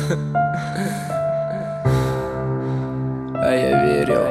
А я верил.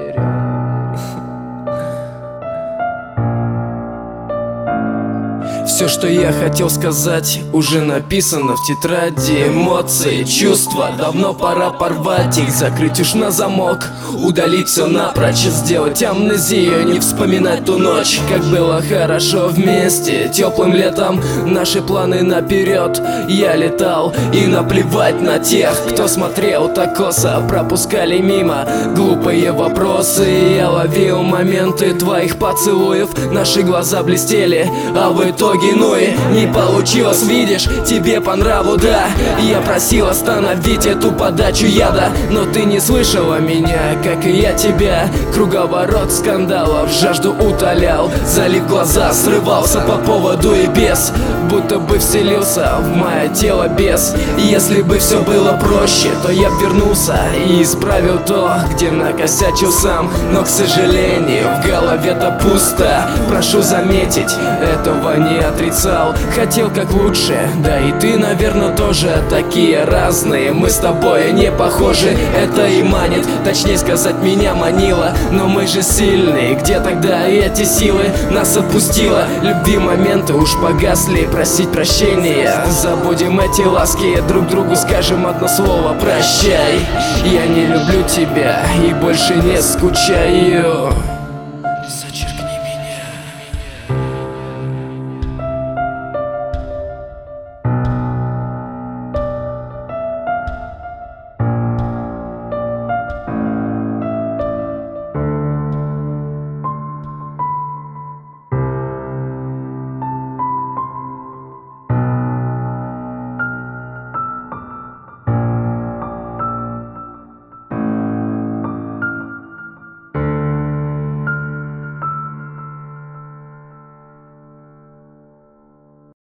Все, что я хотел сказать, уже написано в тетради. Эмоции, чувства, давно пора порвать их, закрыть уж на замок, удалить все напрочь, сделать амнезию, не вспоминать ту ночь, как было хорошо вместе. Теплым летом наши планы наперед. Я летал, и наплевать на тех, кто смотрел так косо, пропускали мимо глупые вопросы. Я ловил моменты твоих поцелуев, наши глаза блестели, а в итоге ну и не получилось, видишь, тебе по нраву, да. Я просил остановить эту подачу яда, но ты не слышала меня, как и я тебя. Круговорот скандалов жажду утолял, залив глаза, срывался по поводу и без, будто бы вселился в мое тело бес. Если бы все было проще, то я б вернулся и исправил то, где накосячил сам. Но, к сожалению, в голове-то пусто. Прошу заметить, этого не отрицал. Хотел как лучше, да и ты, наверное, тоже. Такие разные, мы с тобой не похожи. Это и манит, точнее сказать, меня манило. Но мы же сильные, где тогда эти силы? Нас отпустило, любви моменты уж погасли. Просить прощения, забудем эти ласки, друг другу скажем одно слово: прощай. Я не люблю тебя и больше не скучаю.